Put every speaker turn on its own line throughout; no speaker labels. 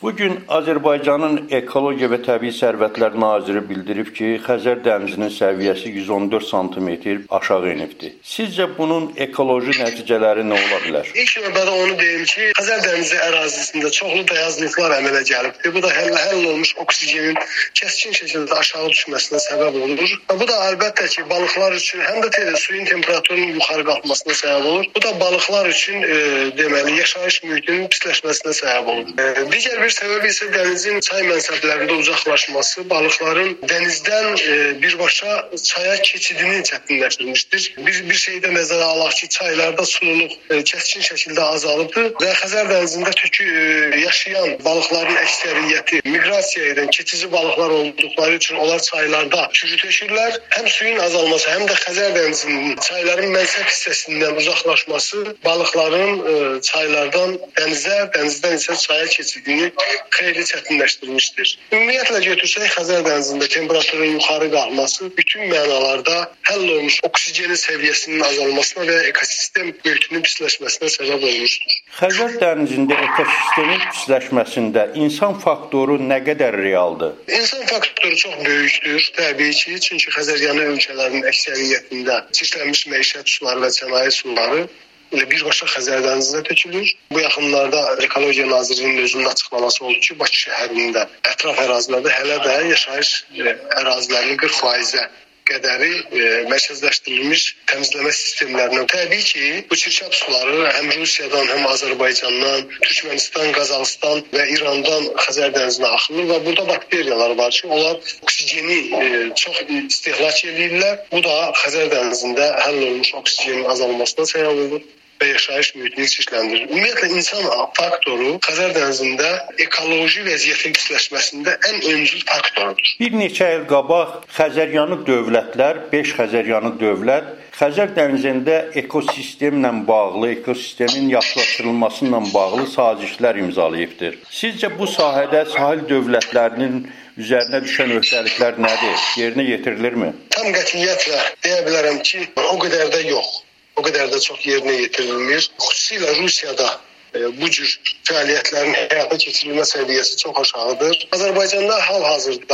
Bugün Azərbaycanın Ekologiya və Təbii Sərvətlər Naziri bildirib ki, Xəzər dənizinin səviyyəsi 114 sm aşağı enibdir. Sizcə bunun ekoloji nəticələri nə ola bilər?
İlk növbədə onu deyim ki, Xəzər dənizi ərazisində çoxlu dayazlıqlar əmələ gəlibdir. Bu da həll olmuş oksigenin kəskin şəkildə aşağı düşməsinə səbəb olur. Bu da əlbəttə ki, balıqlar üçün həm də suyun temperaturunun yuxarı qalxmasına səbəb olur. Bu da balıqlar üçün yaşayış mühitinin pisləşməsinə səbəb olur. Digər bir səbəb isə dənizin çay mənsəblərində uzaqlaşması balıqların dənizdən birbaşa çaya keçidini çətinləşdirmişdir. Bir şeydə nəzərə alaq ki, çaylarda sululuq kəskin şəkildə azalıbdır və Xəzər dənizində yaşayan balıqların əksəriyyəti miqrasiya edən keçici balıqlar olduqları üçün onlar çaylarda çürütüşürlər. Həm suyun azalması, həm də Xəzər dənizinin çayların mənsəb hissəsindən uzaqlaşması balıqların çaylardan dənizə, dənizdən isə çaya keçidini xeyli çətinləşdirmişdir. Ümumiyyətlə götürsək, Xəzər dənizində temperaturun yuxarı qalxması bütün mənalarda həll olmuş oksigenin səviyyəsinin azalmasına və ekosistem mühitinin pisləşməsinə səbəb olmuşdur.
Xəzər dənizində ekosistemin pisləşməsində insan faktoru nə qədər realdır?
İnsan faktoru çox böyükdür, təbii ki, çünki Xəzəryanı ölkələrinin əksəriyyətində çirklənmiş məişət suları və sənaye suları birbaşa Xəzər dənizinə tökülür. Bu yaxınlarda Ekologiya Nazirliyinin özünün açıqlaması oldu ki, Bakı şəhərində ətraf ərazilərdə hələ də yaşayış ərazilərinin 40%-ə qədəri mərkəzləşdirilmiş təmizləmə sistemlərinə. Təbii ki, bu çirkab suları həm Rusiyadan, həm Azərbaycandan, Türkmənistan, Qazaxıstan və İrandan Xəzər dənizinə axılır və burada bakteriyalar var ki, onlar oksigeni çox istehlak edirlər. Bu da Xəzər dənizində həll olmuş oksigenin azalmasına səbəb olur və yaşayış mühitini çirkləndirir. Ümumiyyətlə, insan faktoru Xəzər dənizində ekoloji vəziyyətin pisləşməsində ən öncül faktordur.
Bir neçə il qabaq Xəzəryanı dövlətlər, 5 Xəzəryanı dövlət Xəzər dənizində ekosistemlə bağlı, ekosistemin yaxşılaşdırılması ilə bağlı sazişlər imzalayıbdır. Sizcə bu sahədə sahil dövlətlərinin üzərinə düşən öhdəliklər nədir? Yerinə yetirilirmi?
Tam qətiyyətlə deyə bilərəm ki, o qədər də yox. O qədər də çox yerinə yetirilmir. Xüsusilə Rusiyada bu cür fəaliyyətlərin həyata keçirilmə səviyyəsi çox aşağıdır. Azərbaycanda hal-hazırda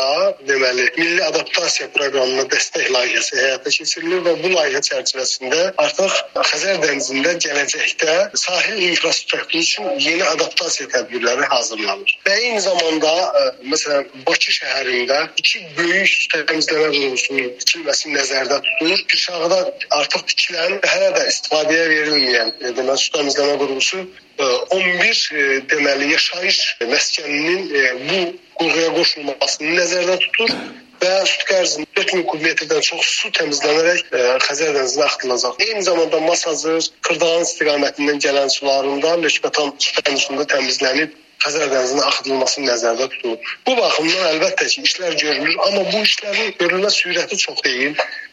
milli adaptasiya proqramına dəstək layihəsi həyata keçirilir və bu layihə çərçivəsində artıq Xəzər dənizində gələcəkdə sahil infrastrukturu üçün yeni adaptasiya tədbirləri hazırlanır. Və eyni zamanda məsələn Bakı şəhərində 2 böyük təmizləmə qurğusunun tikilməsi nəzərdə tutulur. Pirşağıda artıq tikilən və hələ də istifadəyə verilməyən su təmizləmə qurğusu 11 yaşayış məskəninin bu qurğuya qoşulmasını nəzərdə tutur və sutq ərzində 4000 kubmetrdən çox su təmizlənərək Xəzər dənizinə axıdılacaq. Eyni zamanda Masazır, Kırdağan istiqamətindən gələn sularında Lökbatan su tənzimində təmizlənib Xəzər dənizinə axıdılması nəzərdə tutulur. Bu baxımdan əlbəttə ki, işlər görülür, amma bu işlərin görülmə sürəti çox deyil.